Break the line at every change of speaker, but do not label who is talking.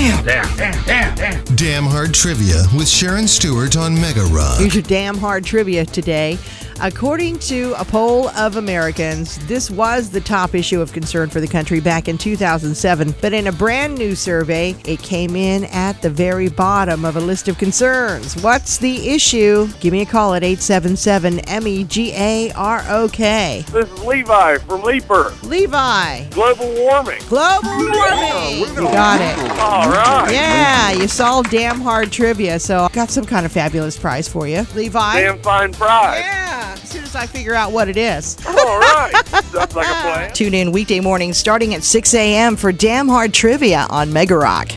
Damn Hard Trivia with Sharon Stewart on Mega Rock.
Here's your damn hard trivia today. According to a poll of Americans, this was the top issue of concern for the country back in 2007. But in a brand new survey, it came in at the very bottom of a list of concerns. What's the issue? Give me a call at 877-MEGAROK.
This is Levi from Leaper.
Levi.
Global warming.
Global warming. You got it.
All right.
Yeah, you solved damn hard trivia, so I got some kind of fabulous prize for you. Levi?
Damn fine prize.
Yeah, as soon as I figure out what it is.
All right. Sounds like a plan.
Tune in weekday mornings starting at 6 a.m. for Damn Hard Trivia on Mega Rock.